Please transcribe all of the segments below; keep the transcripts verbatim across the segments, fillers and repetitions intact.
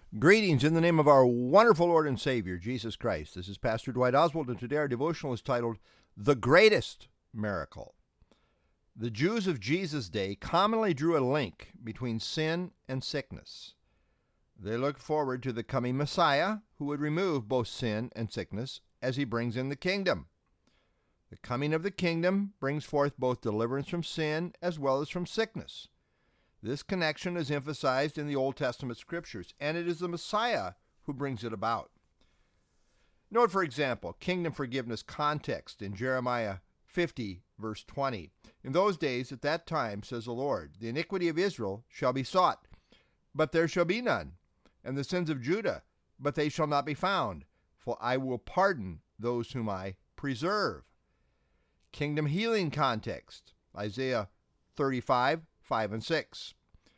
Greetings in the name of our wonderful Lord and Savior, Jesus Christ. This is Pastor Dwight Oswald, and today our devotional is titled, The Greatest Miracle. The Jews of Jesus' day commonly drew a link between sin and sickness. They looked forward to the coming Messiah, who would remove both sin and sickness as he brings in the kingdom. The coming of the kingdom brings forth both deliverance from sin as well as from sickness. This connection is emphasized in the Old Testament scriptures, and it is the Messiah who brings it about. Note, for example, kingdom forgiveness context in Jeremiah fifty, verse twenty. In those days, at that time, says the Lord, the iniquity of Israel shall be sought, but there shall be none, and the sins of Judah, but they shall not be found, for I will pardon those whom I preserve. Kingdom healing context, Isaiah thirty-five, five and six.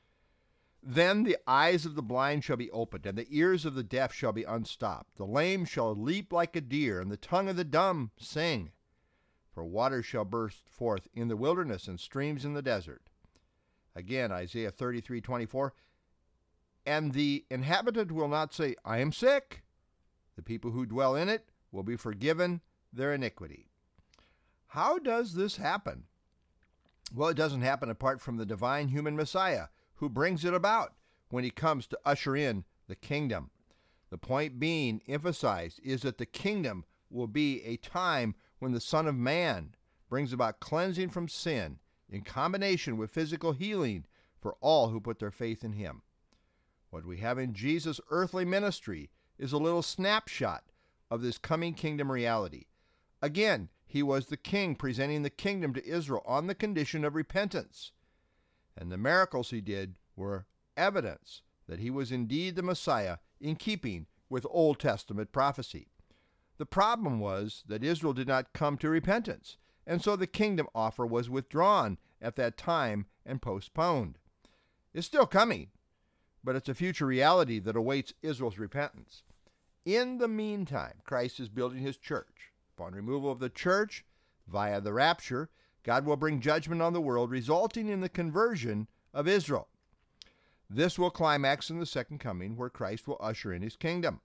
Then the eyes of the blind shall be opened, and the ears of the deaf shall be unstopped. The lame shall leap like a deer, and the tongue of the dumb sing. For waters shall burst forth in the wilderness, and streams in the desert. Again, Isaiah thirty-three, twenty-four. And the inhabitant will not say, I am sick. The people who dwell in it will be forgiven their iniquity. How does this happen? Well, it doesn't happen apart from the divine human Messiah, who brings it about when he comes to usher in the kingdom. The point being emphasized is that the kingdom will be a time when the Son of Man brings about cleansing from sin in combination with physical healing for all who put their faith in him. What we have in Jesus' earthly ministry is a little snapshot of this coming kingdom reality. Again, he was the king presenting the kingdom to Israel on the condition of repentance. And the miracles he did were evidence that he was indeed the Messiah in keeping with Old Testament prophecy. The problem was that Israel did not come to repentance, and so the kingdom offer was withdrawn at that time and postponed. It's still coming, but it's a future reality that awaits Israel's repentance. In the meantime, Christ is building his church. Upon removal of the church, via the rapture, God will bring judgment on the world, resulting in the conversion of Israel. This will climax in the second coming, where Christ will usher in his kingdom.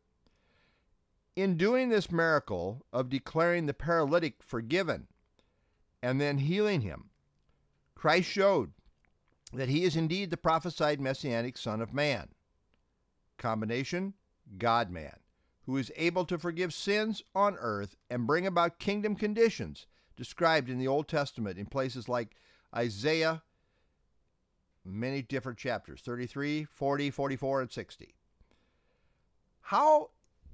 In doing this miracle of declaring the paralytic forgiven and then healing him, Christ showed that he is indeed the prophesied messianic Son of Man. Combination, God-man, who is able to forgive sins on earth and bring about kingdom conditions described in the Old Testament in places like Isaiah, many different chapters, thirty-three, forty, forty-four, and sixty. How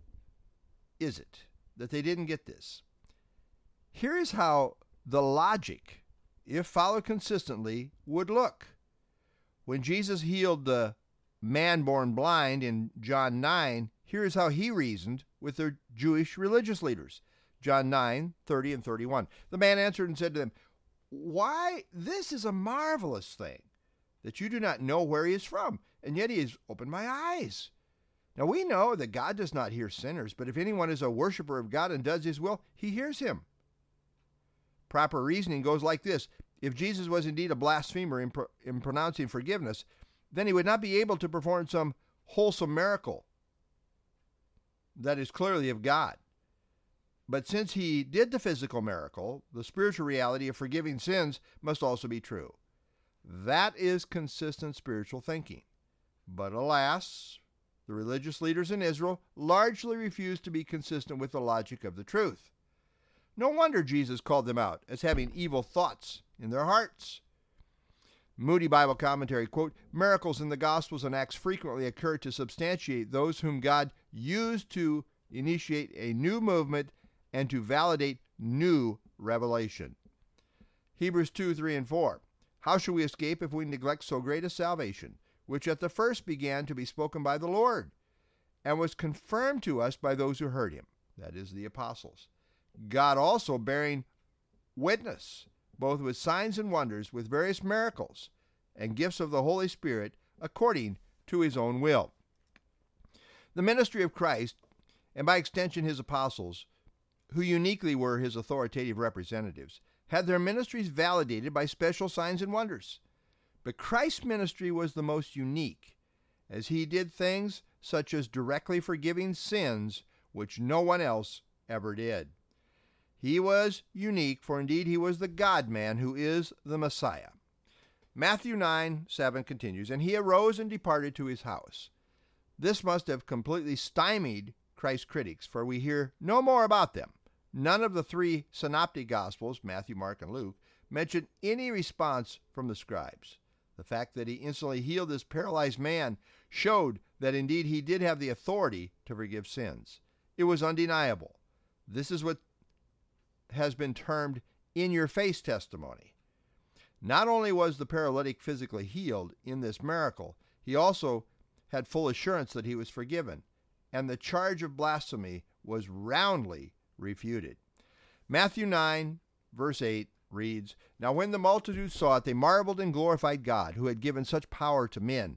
is it that they didn't get this? Here is how the logic, if followed consistently, would look. When Jesus healed the man born blind in John nine, here is how he reasoned with their Jewish religious leaders. John nine, thirty and thirty-one. The man answered and said to them, Why, this is a marvelous thing, that you do not know where he is from, and yet he has opened my eyes. Now we know that God does not hear sinners, but if anyone is a worshiper of God and does his will, he hears him. Proper reasoning goes like this. If Jesus was indeed a blasphemer in, pro- in pronouncing forgiveness, then he would not be able to perform some wholesome miracle that is clearly of God. But since he did the physical miracle, the spiritual reality of forgiving sins must also be true. That is consistent spiritual thinking. But alas, the religious leaders in Israel largely refused to be consistent with the logic of the truth. No wonder Jesus called them out as having evil thoughts in their hearts. Moody Bible Commentary, quote, miracles in the Gospels and Acts frequently occur to substantiate those whom God used to initiate a new movement and to validate new revelation. Hebrews two, three, and four. How shall we escape if we neglect so great a salvation, which at the first began to be spoken by the Lord, and was confirmed to us by those who heard him, that is, the apostles, God also bearing witness, both with signs and wonders, with various miracles and gifts of the Holy Spirit, according to his own will. The ministry of Christ, and by extension his apostles, who uniquely were his authoritative representatives, had their ministries validated by special signs and wonders. But Christ's ministry was the most unique, as he did things such as directly forgiving sins, which no one else ever did. He was unique, for indeed he was the God-man who is the Messiah. Matthew nine seven continues, and he arose and departed to his house. This must have completely stymied Christ's critics, for we hear no more about them. None of the three synoptic Gospels, Matthew, Mark, and Luke, mention any response from the scribes. The fact that he instantly healed this paralyzed man showed that indeed he did have the authority to forgive sins. It was undeniable. This is what has been termed in-your-face testimony. Not only was the paralytic physically healed in this miracle, he also had full assurance that he was forgiven, and the charge of blasphemy was roundly refuted. Matthew nine, verse eight reads, Now when the multitude saw it, they marveled and glorified God, who had given such power to men.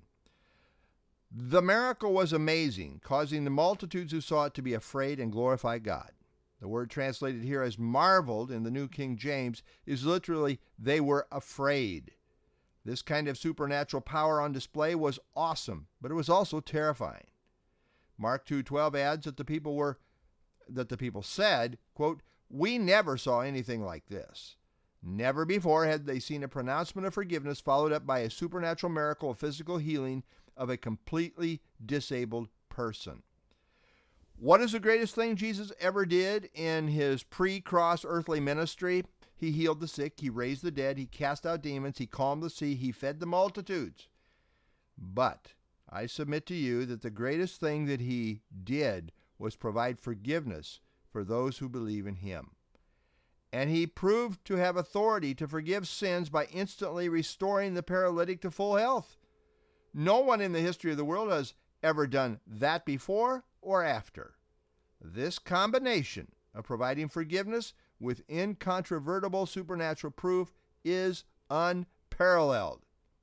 The miracle was amazing, causing the multitudes who saw it to be afraid and glorify God. The word translated here as marveled in the New King James is literally, they were afraid. This kind of supernatural power on display was awesome, but it was also terrifying. Mark two twelve adds that the people were, that the people said, quote, We never saw anything like this. Never before had they seen a pronouncement of forgiveness followed up by a supernatural miracle of physical healing of a completely disabled person. What is the greatest thing Jesus ever did in his pre-cross earthly ministry? He healed the sick, he raised the dead, he cast out demons, he calmed the sea, he fed the multitudes. But I submit to you that the greatest thing that he did was provide forgiveness for those who believe in him. And he proved to have authority to forgive sins by instantly restoring the paralytic to full health. No one in the history of the world has ever done that before or after. This combination of providing forgiveness with incontrovertible supernatural proof is unparalleled.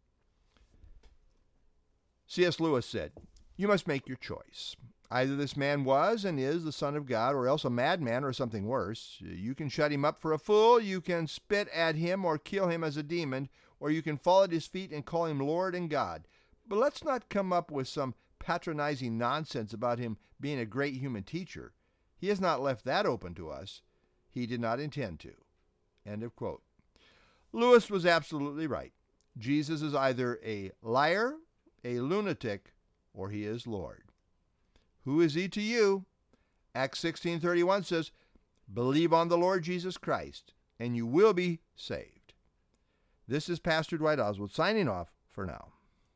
C S Lewis said, You must make your choice. Either this man was and is the Son of God, or else a madman or something worse. You can shut him up for a fool, you can spit at him or kill him as a demon, or you can fall at his feet and call him Lord and God. But let's not come up with some patronizing nonsense about him being a great human teacher. He has not left that open to us. He did not intend to. End of quote. Lewis was absolutely right. Jesus is either a liar, a lunatic, or he is Lord. Who is he to you? Acts sixteen thirty-one says, Believe on the Lord Jesus Christ, and you will be saved. This is Pastor Dwight Oswald signing off for now.